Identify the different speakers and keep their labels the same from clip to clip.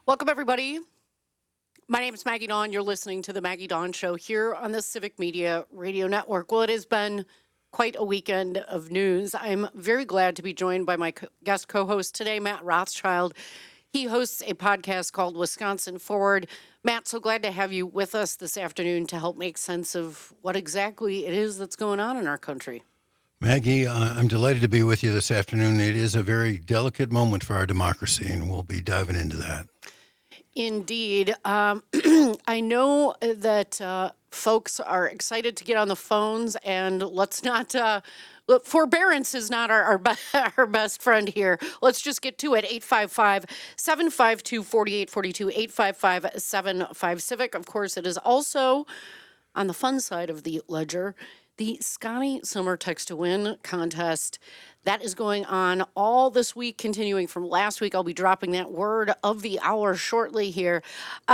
Speaker 1: Welcome, everybody. My name is Maggie Dawn. You're listening to The Maggie Dawn Show here on the Civic Media Radio Network. Well, it has been quite a weekend of news. I'm very glad to be joined by my guest co host today, Matt Rothschild. He hosts a podcast called Wisconsin Forward. Matt, so glad to have you with us this afternoon to help make sense of what exactly it is that's going on in our country.
Speaker 2: Maggie, I'm delighted to be with you this afternoon. It is a very delicate moment for our democracy, and we'll be diving into that.
Speaker 1: Indeed. I know that folks are excited to get on the phones, and let's not. Look, forbearance is not our best friend here. Let's just get to it. 855 752 4842, 855 75 Civic. Of course, it is also on the fun side of the ledger, the Scotty Summer Text to Win contest. That is going on all this week, continuing from last week. I'll be dropping that word of the hour shortly here.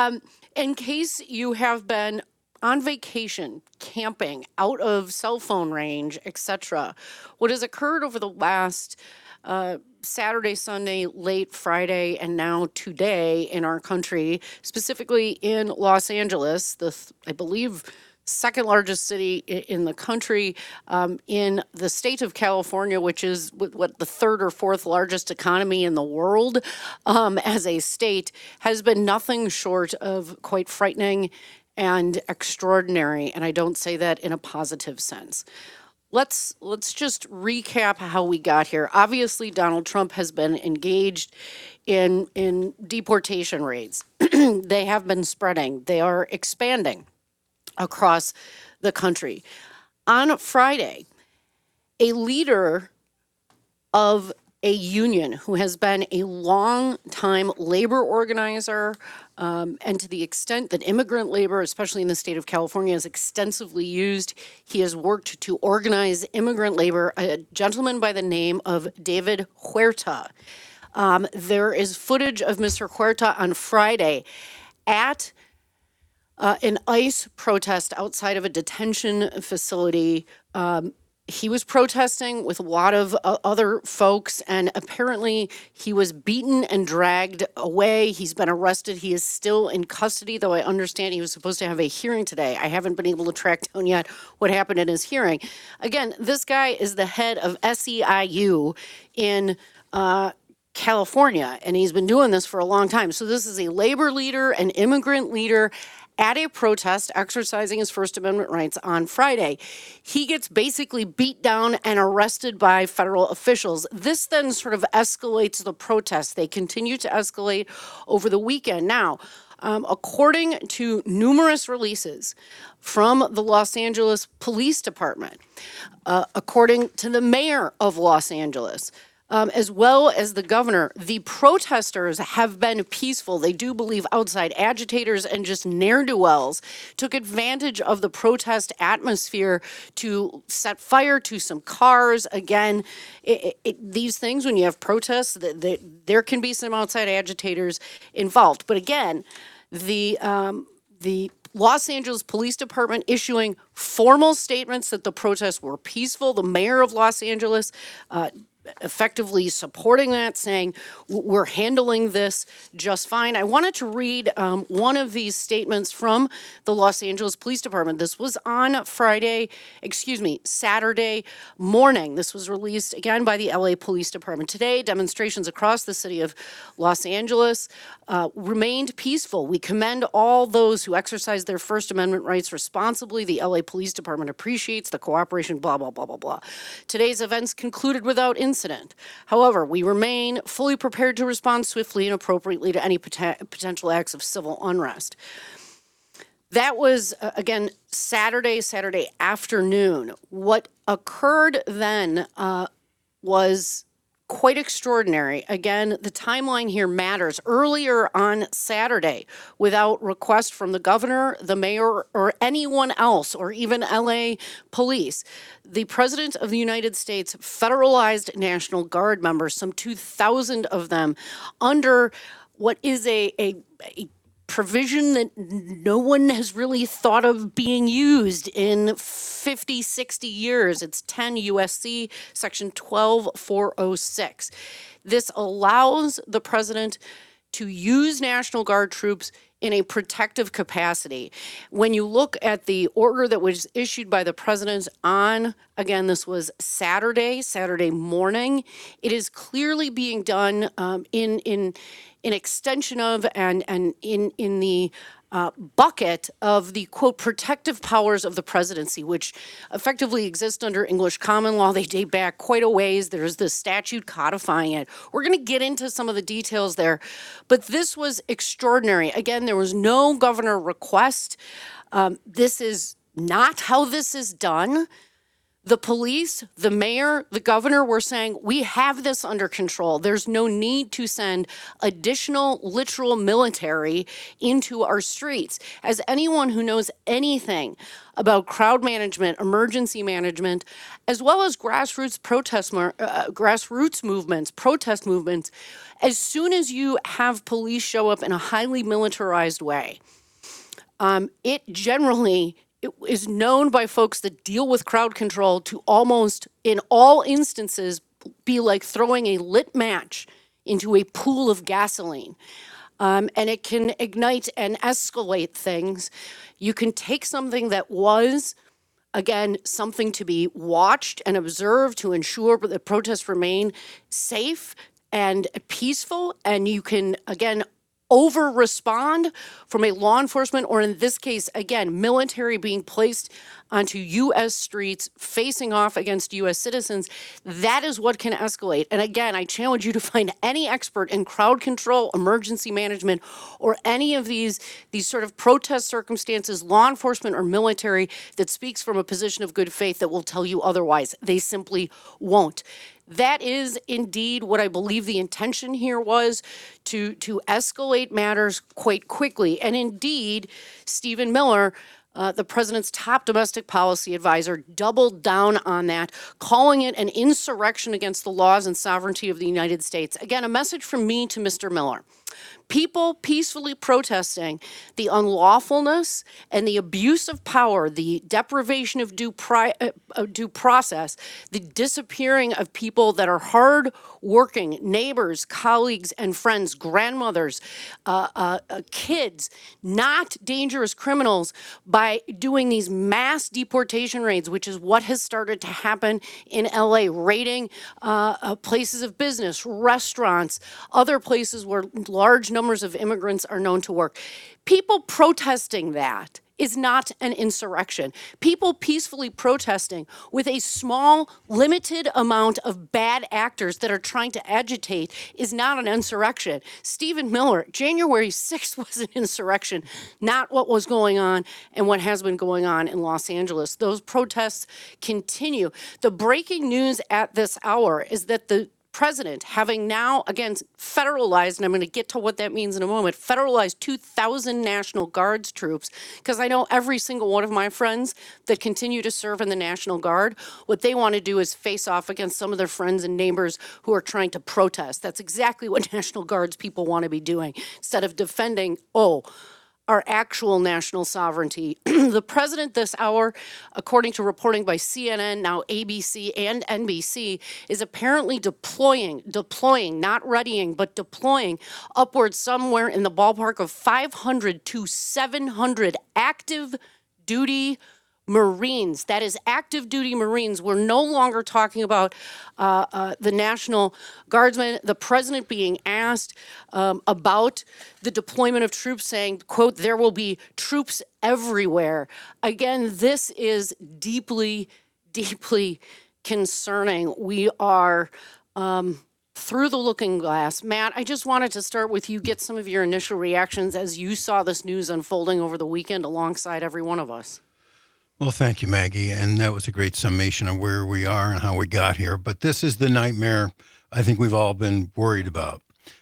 Speaker 1: In case you have been on vacation, camping, out of cell phone range, etc., what has occurred over the last Saturday, Sunday, late Friday, and now today in our country, specifically in Los Angeles, I believe second largest city in the country, in the state of California, which is what the third or fourth largest economy in the world as a state, has been nothing short of quite frightening and extraordinary. And I don't say that in a positive sense. Let's just recap how we got here. Obviously, Donald Trump has been engaged in deportation raids. They have been spreading. They are expanding across the country. On Friday, a leader of a union who has been a long-time labor organizer, and to the extent that immigrant labor, especially in the state of California, is extensively used, he has worked to organize immigrant labor, a gentleman by the name of David Huerta. There is footage of Mr. Huerta on Friday at an ICE protest outside of a detention facility. He was protesting with a lot of other folks, and apparently he was beaten and dragged away. He's been arrested. He is still in custody, though I understand he was supposed to have a hearing today. I haven't been able to track down yet what happened in his hearing. Again, this guy is the head of SEIU in California, and he's been doing this for a long time. So this is a labor leader, an immigrant leader, at a protest exercising his First Amendment rights on Friday. He gets basically beat down and arrested by federal officials. This then sort of escalates the protests. They continue to escalate over the weekend. Now, according to numerous releases from the Los Angeles Police Department, according to the mayor of Los Angeles, as well as the governor, the protesters have been peaceful. They do believe outside agitators and just ne'er-do-wells took advantage of the protest atmosphere to set fire to some cars. Again, these things, when you have protests, there can be some outside agitators involved. But again, the Los Angeles Police Department issuing formal statements that the protests were peaceful. The mayor of Los Angeles effectively supporting that, saying we're handling this just fine. I wanted to read one of these statements from the Los Angeles Police Department. This was on Saturday morning. This was released again by the LA Police Department. Today, demonstrations across the city of Los Angeles remained peaceful. We commend all those who exercise their First Amendment rights responsibly. The LA Police Department appreciates the cooperation, blah, blah, blah, blah, blah. Today's events concluded without incident. However, we remain fully prepared to respond swiftly and appropriately to any potential acts of civil unrest. That was, again, Saturday afternoon. What occurred then was quite extraordinary. Again, the timeline here matters. Earlier on Saturday, without request from the governor, the mayor, or anyone else, or even LA police, the president of the United States federalized National Guard members, some 2,000 of them, under what is a provision that no one has really thought of being used in 50, 60 years. It's 10 USC section 12406. This allows the president to use National Guard troops in a protective capacity. When you look at the order that was issued by the president on, again, this was Saturday morning, it is clearly being done in extension of and in the bucket of the quote protective powers of the presidency, which effectively exist under English common law. They date back quite a ways. There's the statute codifying it. We're going to get into some of the details there, but this was extraordinary. Again, there was no governor request. This is not how this is done. The police, the mayor, the governor were saying, we have this under control. There's no need to send additional literal military into our streets. As anyone who knows anything about crowd management, emergency management, as well as grassroots movements, protest movements, as soon as you have police show up in a highly militarized way, it generally it is known by folks that deal with crowd control to almost, in all instances, be like throwing a lit match into a pool of gasoline. And it can ignite and escalate things. You can take something that was, again, something to be watched and observed to ensure that protests remain safe and peaceful, and you can, again, over respond from a law enforcement, or in this case, again, military being placed onto U.S. streets facing off against U.S. citizens. That is what can escalate. And again, I challenge you to find any expert in crowd control, emergency management, or any of these sort of protest circumstances, law enforcement or military, that speaks from a position of good faith that will tell you otherwise. They simply won't. That is indeed what I believe the intention here was, to escalate matters quite quickly. And indeed, Stephen Miller, the president's top domestic policy advisor, doubled down on that, calling it an insurrection against the laws and sovereignty of the United States. Again, a message from me to Mr. Miller. People peacefully protesting the unlawfulness and the abuse of power, the deprivation of due process, the disappearing of people that are hard-working neighbors, colleagues, and friends, grandmothers, kids, not dangerous criminals, by doing these mass deportation raids, which is what has started to happen in LA, raiding places of business, restaurants, other places where large numbers of immigrants are known to work. People protesting that is not an insurrection. People peacefully protesting with a small, limited amount of bad actors that are trying to agitate is not an insurrection. Stephen Miller, January 6th was an insurrection, not what was going on and what has been going on in Los Angeles. Those protests continue. The breaking news at this hour is that the president, having now, again, federalized, and I'm going to get to what that means in a moment, federalized 2,000 National Guards troops, because I know every single one of my friends that continue to serve in the National Guard, what they want to do is face off against some of their friends and neighbors who are trying to protest. That's exactly what National Guards people want to be doing, instead of defending, our actual national sovereignty. The president this hour, according to reporting by CNN, now ABC and NBC, is apparently deploying, not readying, but deploying upwards somewhere in the ballpark of 500 to 700 active duty Marines. That is active duty Marines. We're no longer talking about the National Guardsmen. The president being asked about the deployment of troops, saying, quote, there will be troops everywhere. Again, this is deeply, deeply concerning. We are through the looking glass. Matt, I just wanted to start with you, get some of your initial reactions as you saw this news unfolding over the weekend alongside every one of us.
Speaker 2: Well, thank you, Maggie. And that was a great summation of where we are and how we got here. But this is the nightmare I think we've all been worried about.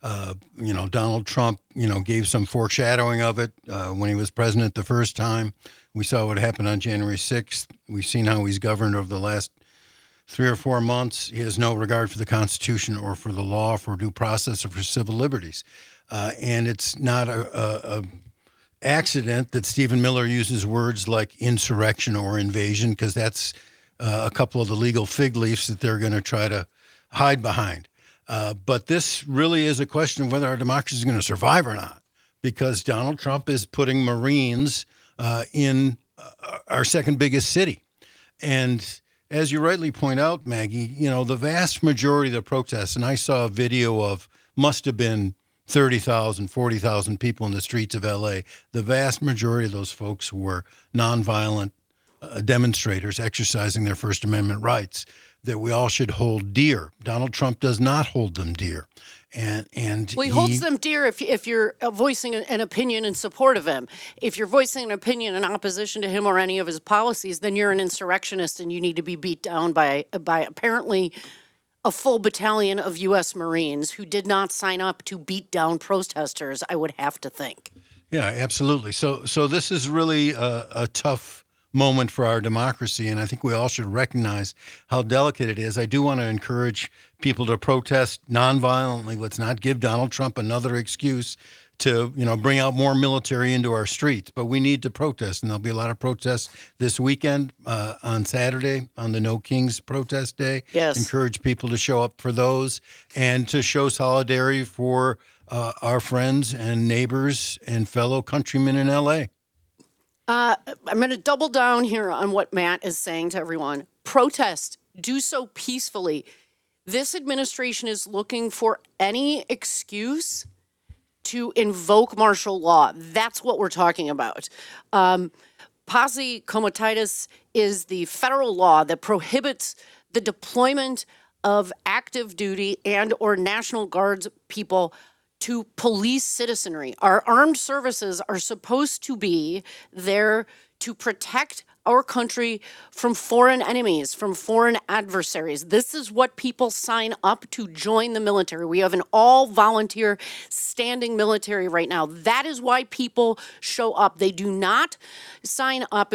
Speaker 2: Donald Trump, gave some foreshadowing of it when he was president the first time. We saw what happened on January 6th. We've seen how he's governed over the last 3 or 4 months. He has no regard for the Constitution or for the law, for due process, or for civil liberties. And it's not a accident that Stephen Miller uses words like insurrection or invasion, because that's a couple of the legal fig leaves that they're going to try to hide behind. But this really is a question of whether our democracy is going to survive or not, because Donald Trump is putting Marines in our second biggest city. And as you rightly point out, Maggie, the vast majority of the protests, and I saw a video of must have been 30,000, 40,000 people in the streets of LA. The vast majority of those folks were nonviolent demonstrators exercising their First Amendment rights that we all should hold dear. Donald Trump does not hold them dear. And
Speaker 1: Well, he holds them dear if you're voicing an opinion in support of him. If you're voicing an opinion in opposition to him or any of his policies, then you're an insurrectionist and you need to be beat down by apparently a full battalion of U.S. Marines who did not sign up to beat down protesters, I would have to think.
Speaker 2: Yeah, absolutely. So this is really a tough moment for our democracy, and I think we all should recognize how delicate it is. I do want to encourage people to protest nonviolently. Let's not give Donald Trump another excuse to, bring out more military into our streets. But we need to protest, and there'll be a lot of protests this weekend on Saturday on the No Kings protest day.
Speaker 1: Yes.
Speaker 2: Encourage people to show up for those and to show solidarity for our friends and neighbors and fellow countrymen in L.A.
Speaker 1: I'm going to double down here on what Matt is saying to everyone. Protest. Do so peacefully. This administration is looking for any excuse to invoke martial law. That's what we're talking about. Posse comitatus is the federal law that prohibits the deployment of active duty and or National Guards people to police citizenry. Our armed services are supposed to be there to protect our country from foreign enemies, from foreign adversaries. This is what people sign up to join the military. We have an all-volunteer standing military right now. That is why people show up. They do not sign up,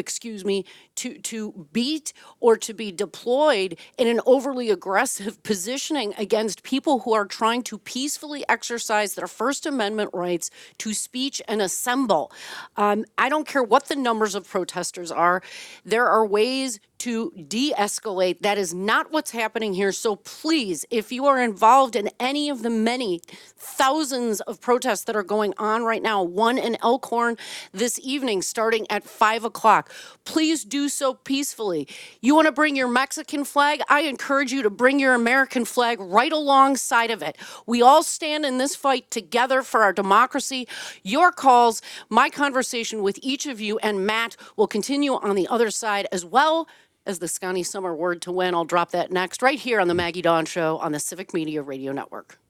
Speaker 1: to beat or to be deployed in an overly aggressive positioning against people who are trying to peacefully exercise their First Amendment rights to speech and assemble. I don't care what the numbers of protesters are. There are ways to de-escalate. That is not what's happening here. So please, if you are involved in any of the many thousands of protests that are going on right now, one in Elkhorn this evening starting at 5 o'clock, please do so peacefully. You want to bring your Mexican flag? I encourage you to bring your American flag right alongside of it. We all stand in this fight together for our democracy. Your calls, my conversation with each of you and Matt will continue on the other side, as well as the Scotty Summer word to win. I'll drop that next right here on the Maggie Dawn Show on the Civic Media Radio Network.